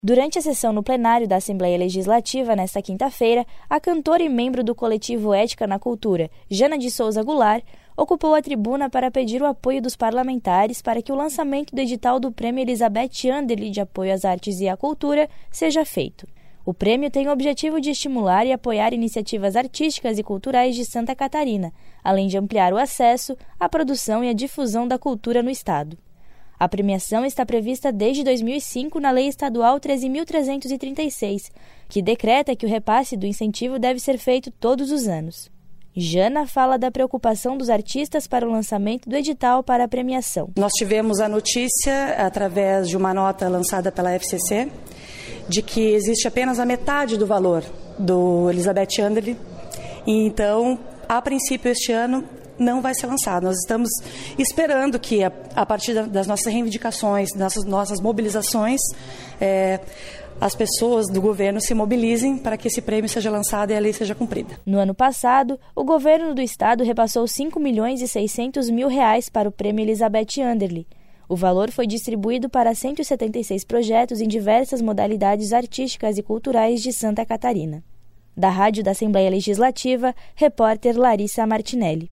Durante a sessão no plenário da Assembleia Legislativa, nesta quinta-feira, a cantora e membro do coletivo Ética na Cultura, Jana de Souza Goulart, ocupou a tribuna para pedir o apoio dos parlamentares para que o lançamento do edital do Prêmio Elizabeth Anderle de Apoio às Artes e à Cultura seja feito. O prêmio tem o objetivo de estimular e apoiar iniciativas artísticas e culturais de Santa Catarina, além de ampliar o acesso, a produção e a difusão da cultura no estado. A premiação está prevista desde 2005 na Lei Estadual 13.336, que decreta que o repasse do incentivo deve ser feito todos os anos. Jana fala da preocupação dos artistas para o lançamento do edital para a premiação. Nós tivemos a notícia, através de uma nota lançada pela FCC, de que existe apenas a metade do valor do Elizabeth Anderle. E então, a princípio, este ano não vai ser lançado. Nós estamos esperando que, a partir das nossas reivindicações, das nossas mobilizações, as pessoas do governo se mobilizem para que esse prêmio seja lançado e a lei seja cumprida. No ano passado, o governo do estado repassou R$5.600.000 para o Prêmio Elizabeth Anderle. O valor foi distribuído para 176 projetos em diversas modalidades artísticas e culturais de Santa Catarina. Da Rádio da Assembleia Legislativa, repórter Larissa Martinelli.